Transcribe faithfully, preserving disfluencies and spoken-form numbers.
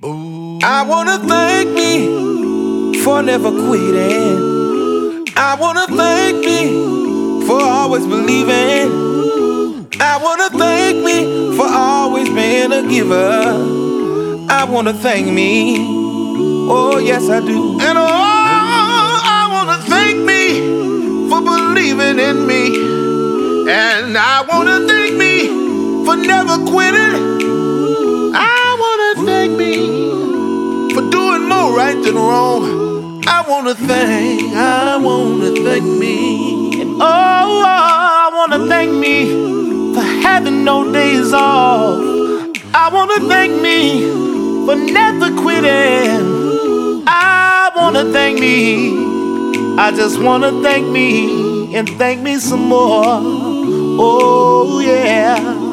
I wanna thank me for never quitting. I wanna thank me for always believing. I wanna thank me for always being a giver. I wanna thank me, oh yes I do. And oh, I wanna thank me for believing in me. And I wanna thank me for never quitting. I wanna thank me for doing more right than wrong. I wanna thank, I wanna thank me. And oh, I wanna thank me for having no days off. I wanna thank me for never quitting. I wanna thank me. I just wanna thank me and thank me some more. Oh yeah.